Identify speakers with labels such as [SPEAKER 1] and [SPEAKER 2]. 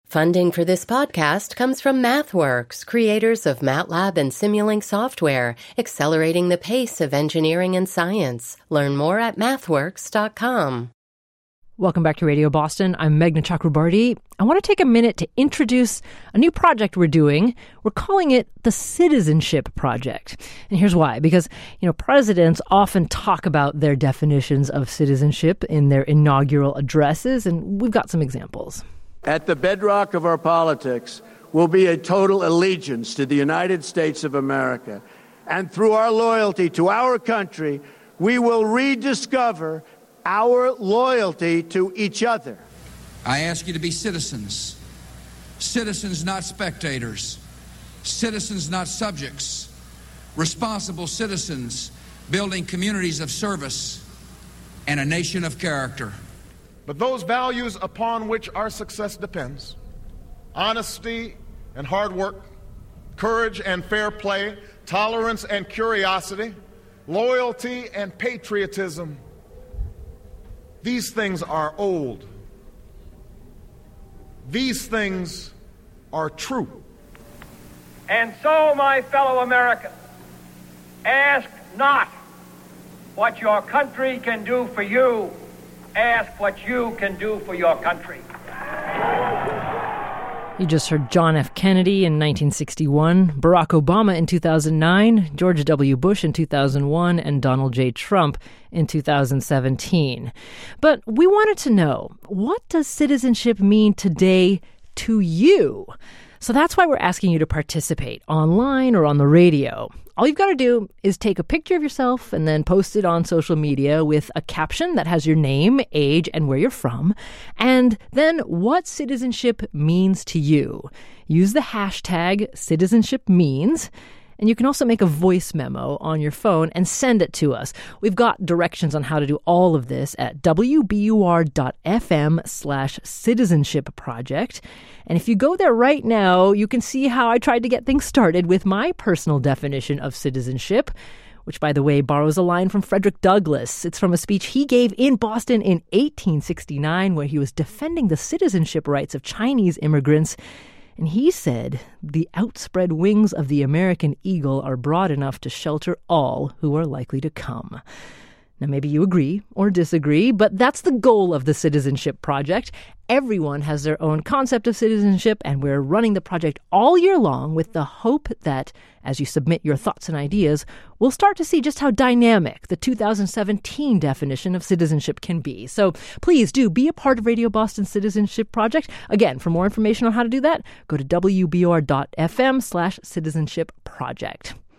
[SPEAKER 1] Funding for this podcast comes from MathWorks, creators of MATLAB and Simulink software, accelerating the pace of engineering and science. Learn more at mathworks.com.
[SPEAKER 2] Welcome back to Radio Boston. I'm Meghna Chakrabarti. I want to take a minute to introduce a new project we're doing. We're calling it the Citizenship Project. And here's why. Because, presidents often talk about their definitions of citizenship in their inaugural addresses, and we've got some examples.
[SPEAKER 3] At the bedrock of our politics will be a total allegiance to the United States of America. And through our loyalty to our country, we will rediscover our loyalty to each other.
[SPEAKER 4] I ask you to be citizens. Citizens, not spectators. Citizens, not subjects. Responsible citizens, building communities of service and a nation of character.
[SPEAKER 5] But those values upon which our success depends, honesty and hard work, courage and fair play, tolerance and curiosity, loyalty and patriotism, these things are old. These things are true.
[SPEAKER 6] And so, my fellow Americans, ask not what your country can do for you. Ask what you can do for your country.
[SPEAKER 2] You just heard John F. Kennedy in 1961, Barack Obama in 2009, George W. Bush in 2001, and Donald J. Trump in 2017. But we wanted to know, what does citizenship mean today to you? So that's why we're asking you to participate online or on the radio. All you've got to do is take a picture of yourself and then post it on social media with a caption that has your name, age, and where you're from, and then what citizenship means to you. Use the hashtag #CitizenshipMeans. And you can also make a voice memo on your phone and send it to us. We've got directions on how to do all of this at wbur.fm/citizenship project. And if you go there right now, you can see how I tried to get things started with my personal definition of citizenship, which, by the way, borrows a line from Frederick Douglass. It's from a speech he gave in Boston in 1869, where he was defending the citizenship rights of Chinese immigrants. And he said, "The outspread wings of the American eagle are broad enough to shelter all who are likely to come." Now, maybe you agree or disagree, but that's the goal of the Citizenship Project. Everyone has their own concept of citizenship, and we're running the project all year long with the hope that, as you submit your thoughts and ideas, we'll start to see just how dynamic the 2017 definition of citizenship can be. So please do be a part of Radio Boston's Citizenship Project. Again, for more information on how to do that, go to wbur.fm/citizenship project.